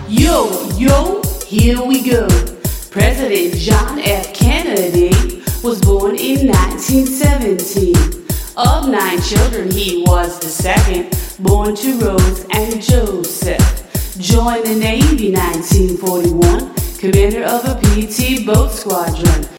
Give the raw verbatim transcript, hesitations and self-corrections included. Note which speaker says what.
Speaker 1: Yo, yo, here we go. President John F. Kennedy was born in nineteen seventeen. Of nine children, he was the second, born to Rose and Joseph. Joined the Navy nineteen forty-one, commander of a P T boat squadron.